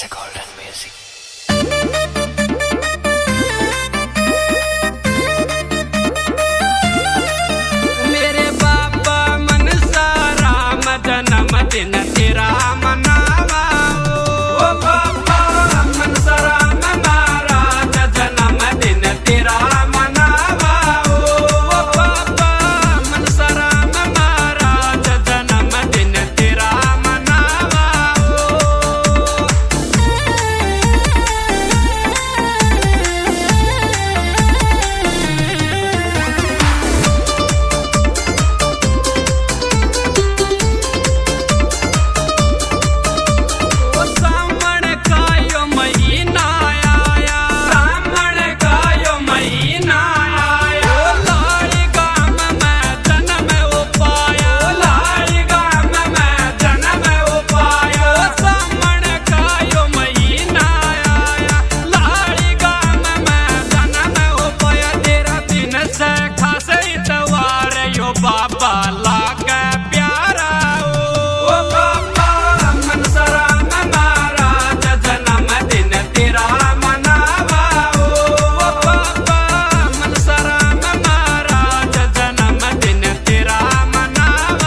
It's a golden music. मेरे बाबा मनसा राम जन्म दिन तेरा मनावा ओ बाबा मनसा राम महाराज जन्म दिन तेरा मनावा ओ बाबा मनसा राम महाराज जन्म दिन तेरा मनावा बाबा लागे प्यारा ओ बाबा मनसा राम महाराज जन्म दिन तेरा मनावा ओ बाबा मनसा राम महाराज जन्म दिन तेरा मनावा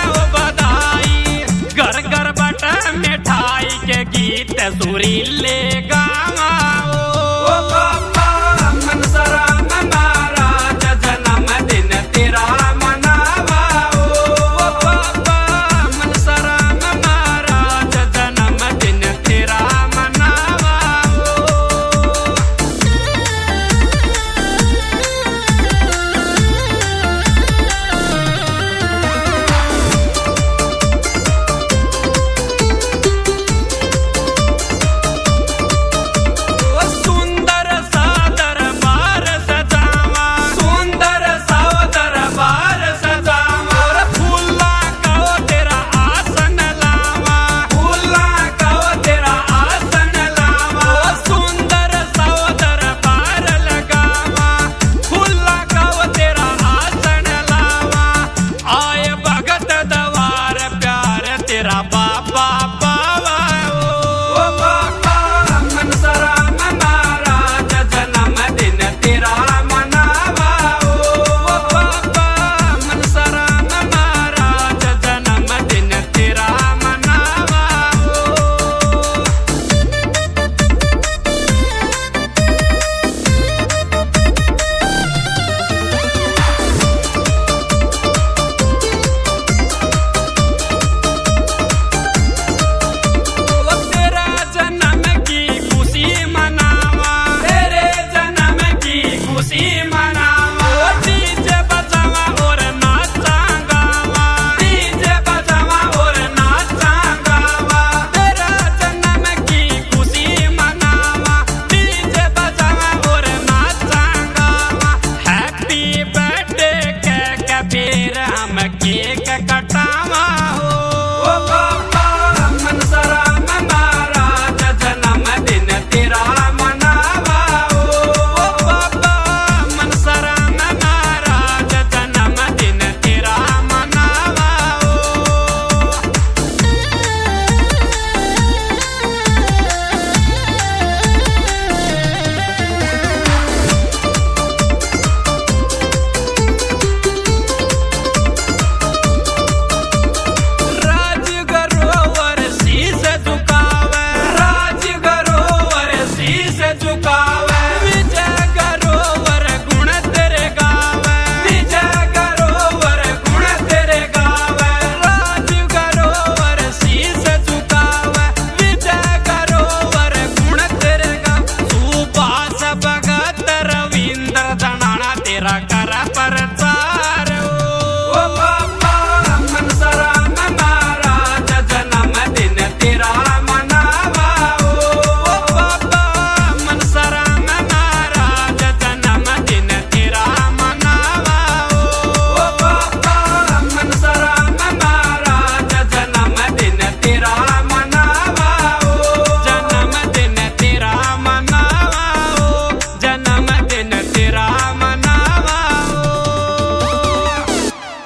मिठाई के गीत सुरीले